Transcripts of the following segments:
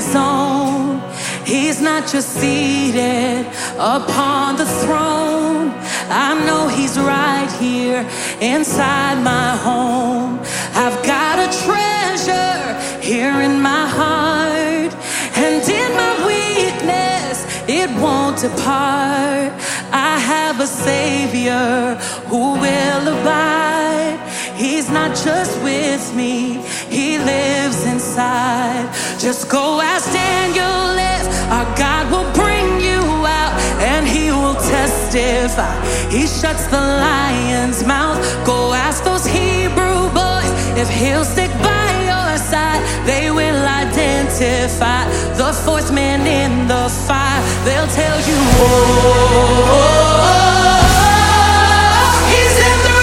his own. He's not just seated upon the throne. I know he's right here inside my home. I've got a treasure here in my heart, and in my weakness it won't depart. I have a Savior who will abide. He's not just with me, he lives inside. Just go ask Daniel if our God will bring you out, and he will testify. He shuts the lion's mouth. Go ask those Hebrew boys if he'll stick by your side. They will identify the fourth man in the fire. They'll tell you, he's in the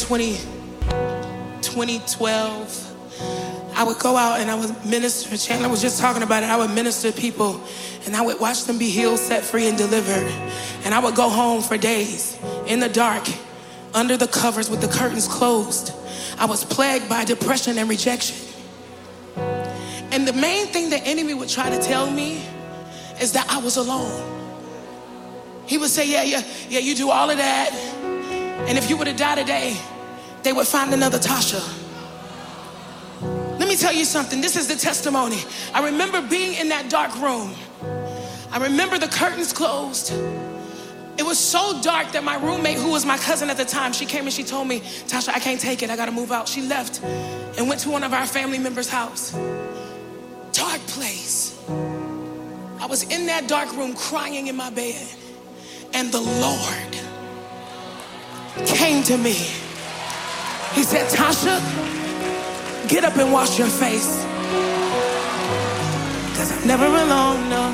2012, I would go out and I would minister. Chandler was just talking about it. I would minister to people and I would watch them be healed, set free, and delivered. And I would go home for days in the dark, under the covers with the curtains closed. I was plagued by depression and rejection. And the main thing the enemy would try to tell me is that I was alone. He would say, yeah, you do all of that. And if you were to die today, they would find another Tasha. Let me tell you something. This is the testimony. I remember being in that dark room. I remember the curtains closed. It was so dark that my roommate, who was my cousin at the time, she came and she told me, Tasha, I can't take it. I got to move out. She left and went to one of our family members' house. Dark place. I was in that dark room crying in my bed. And the Lord came to me. He said, Tasha, get up and wash your face. Because I'm never alone, no.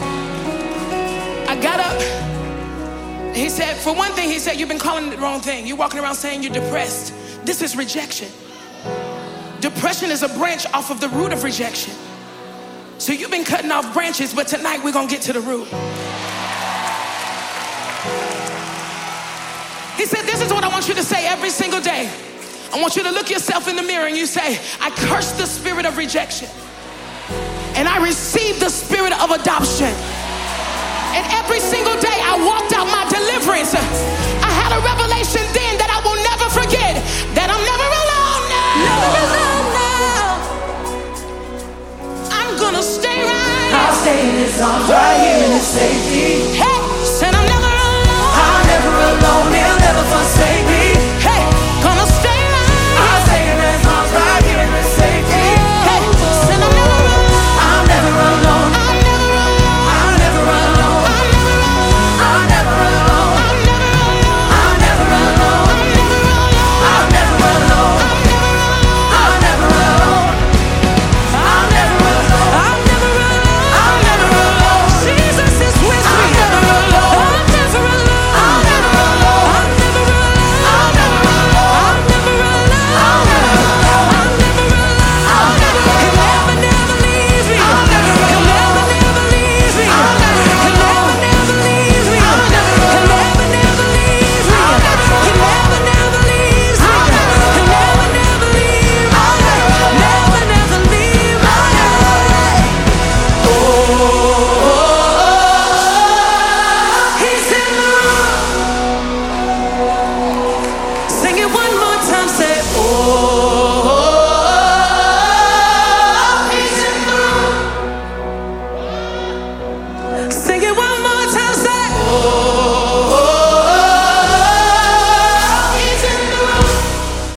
I got up. He said, for one thing, he said, you've been calling it the wrong thing. You're walking around saying you're depressed. This is rejection. Depression is a branch off of the root of rejection. So you've been cutting off branches, but tonight we're going to get to the root. He said, this is what I want you to say every single day. I want you to look yourself in the mirror and you say, I curse the spirit of rejection. And I receive the spirit of adoption. And every single day I walked out my deliverance. I had a revelation then that I will never forget, that I'm never alone now. Never alone now. I'm gonna stay right. I'll stay in His arms right here in this safe